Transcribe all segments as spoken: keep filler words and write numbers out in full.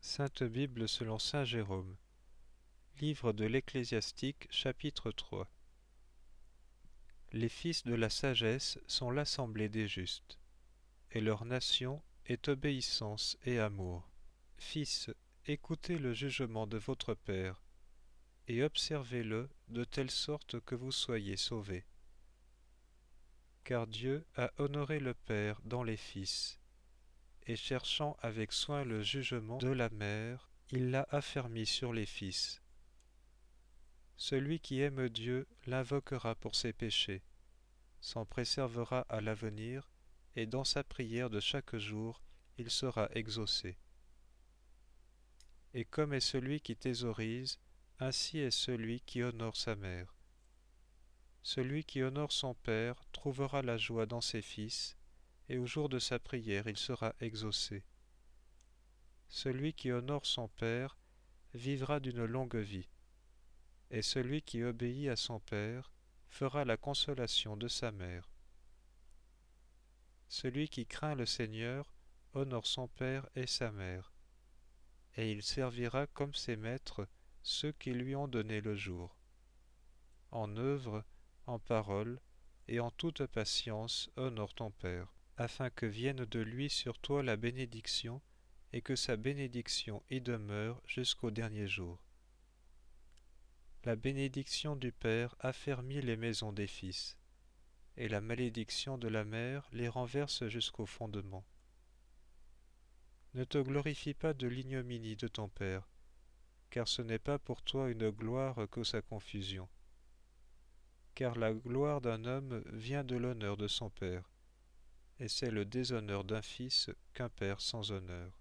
Sainte Bible selon saint Jérôme. Livre de l'Ecclésiastique, chapitre trois. Les fils de la sagesse sont l'assemblée des justes, et leur nation est obéissance et amour. Fils, écoutez le jugement de votre Père, et observez-le de telle sorte que vous soyez sauvés. Car Dieu a honoré le Père dans les fils, et cherchant avec soin le jugement de la mère, il l'a affermi sur les fils. Celui qui aime Dieu l'invoquera pour ses péchés, s'en préservera à l'avenir, et dans sa prière de chaque jour, il sera exaucé. Et comme est celui qui thésaurise, ainsi est celui qui honore sa mère. Celui qui honore son père trouvera la joie dans ses fils, et au jour de sa prière il sera exaucé. Celui qui honore son père vivra d'une longue vie, et celui qui obéit à son père fera la consolation de sa mère. Celui qui craint le Seigneur honore son père et sa mère, et il servira comme ses maîtres ceux qui lui ont donné le jour. En œuvre, en parole et en toute patience honore ton père, afin que vienne de lui sur toi la bénédiction, et que sa bénédiction y demeure jusqu'au dernier jour. La bénédiction du Père affermit les maisons des fils, et la malédiction de la mère les renverse jusqu'au fondement. Ne te glorifie pas de l'ignominie de ton père, car ce n'est pas pour toi une gloire que sa confusion. Car la gloire d'un homme vient de l'honneur de son père, et c'est le déshonneur d'un fils qu'un père sans honneur.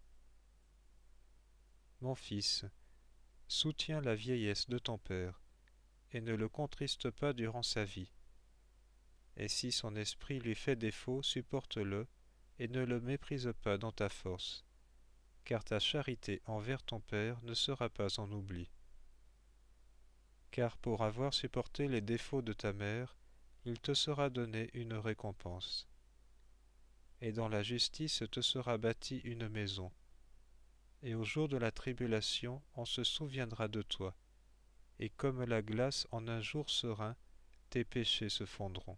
Mon fils, soutiens la vieillesse de ton père, et ne le contriste pas durant sa vie. Et si son esprit lui fait défaut, supporte-le, et ne le méprise pas dans ta force, car ta charité envers ton père ne sera pas en oubli. Car pour avoir supporté les défauts de ta mère, il te sera donné une récompense. Et dans la justice te sera bâtie une maison. Et au jour de la tribulation, on se souviendra de toi, et comme la glace en un jour serein, tes péchés se fondront.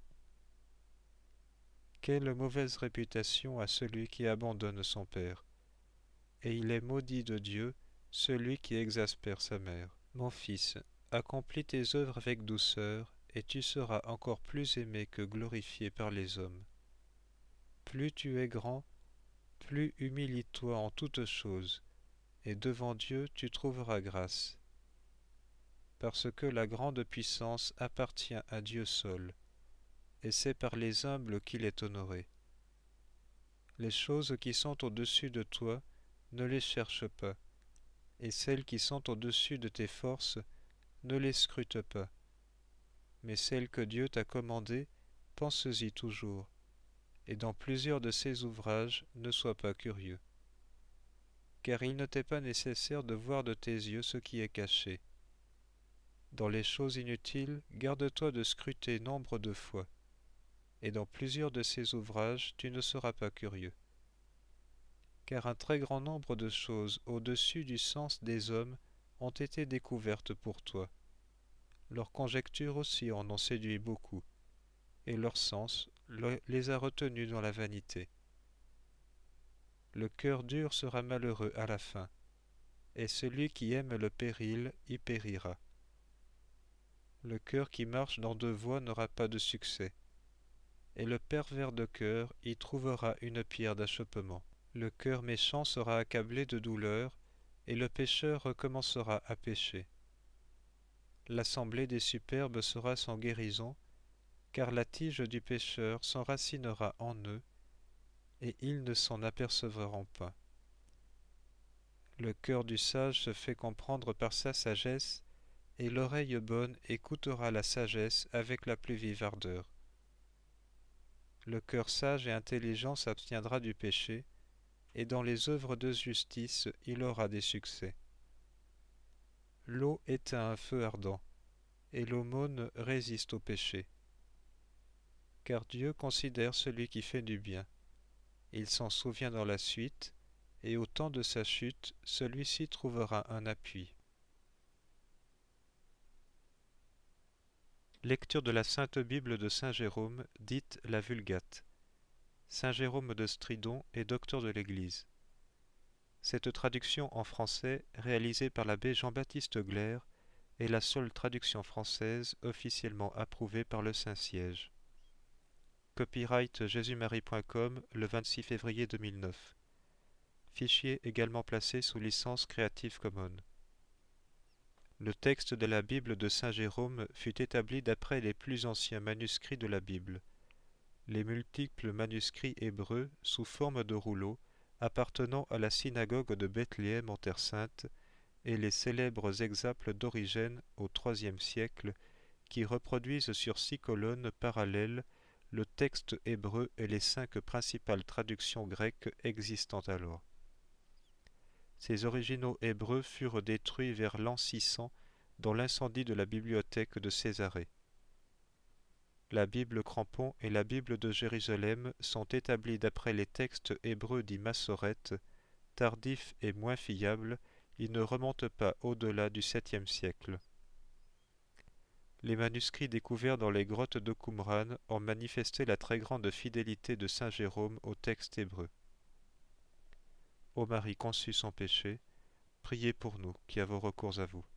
Quelle mauvaise réputation a celui qui abandonne son père, et il est maudit de Dieu, celui qui exaspère sa mère. Mon fils, accomplis tes œuvres avec douceur, et tu seras encore plus aimé que glorifié par les hommes. Plus tu es grand, plus humilie-toi en toutes choses, et devant Dieu tu trouveras grâce. Parce que la grande puissance appartient à Dieu seul, et c'est par les humbles qu'il est honoré. Les choses qui sont au-dessus de toi, ne les cherche pas, et celles qui sont au-dessus de tes forces, ne les scrute pas. Mais celles que Dieu t'a commandées, pense-y toujours, et dans plusieurs de ses ouvrages, ne sois pas curieux. Car il ne t'est pas nécessaire de voir de tes yeux ce qui est caché. Dans les choses inutiles, garde-toi de scruter nombre de fois, et dans plusieurs de ses ouvrages, tu ne seras pas curieux. Car un très grand nombre de choses au-dessus du sens des hommes ont été découvertes pour toi. Leurs conjectures aussi en ont séduit beaucoup, et leur sens les a retenus dans la vanité. Le cœur dur sera malheureux à la fin, et celui qui aime le péril y périra. Le cœur qui marche dans deux voies n'aura pas de succès, et le pervers de cœur y trouvera une pierre d'achoppement. Le cœur méchant sera accablé de douleur, et le pécheur recommencera à pécher. L'assemblée des superbes sera sans guérison, car la tige du pécheur s'enracinera en eux, et ils ne s'en apercevront pas. Le cœur du sage se fait comprendre par sa sagesse, et l'oreille bonne écoutera la sagesse avec la plus vive ardeur. Le cœur sage et intelligent s'abstiendra du péché, et dans les œuvres de justice il aura des succès. L'eau éteint un feu ardent, et l'aumône résiste au péché. Car Dieu considère celui qui fait du bien. Il s'en souvient dans la suite, et au temps de sa chute, celui-ci trouvera un appui. Lecture de la Sainte Bible de Saint Jérôme, dite la Vulgate. Saint Jérôme de Stridon est docteur de l'Église. Cette traduction en français, réalisée par l'abbé Jean-Baptiste Glaire, est la seule traduction française officiellement approuvée par le Saint-Siège. Copyright jésus-marie point com le vingt-six février deux mille neuf. Fichier également placé sous licence Creative Commons. Le texte de la Bible de Saint Jérôme fut établi d'après les plus anciens manuscrits de la Bible. Les multiples manuscrits hébreux sous forme de rouleaux appartenant à la synagogue de Bethléem en Terre Sainte et les célèbres exemples d'Origène au troisième siècle qui reproduisent sur six colonnes parallèles le texte hébreu et les cinq principales traductions grecques existant alors. Ces originaux hébreux furent détruits vers l'an six cents dans l'incendie de la bibliothèque de Césarée. La Bible Crampon et la Bible de Jérusalem sont établies d'après les textes hébreux dits Massorètes, tardifs et moins fiables, ils ne remontent pas au-delà du septième siècle. Les manuscrits découverts dans les grottes de Qumran ont manifesté la très grande fidélité de saint Jérôme au texte hébreu. Ô Marie conçue sans péché, priez pour nous qui avons recours à vous.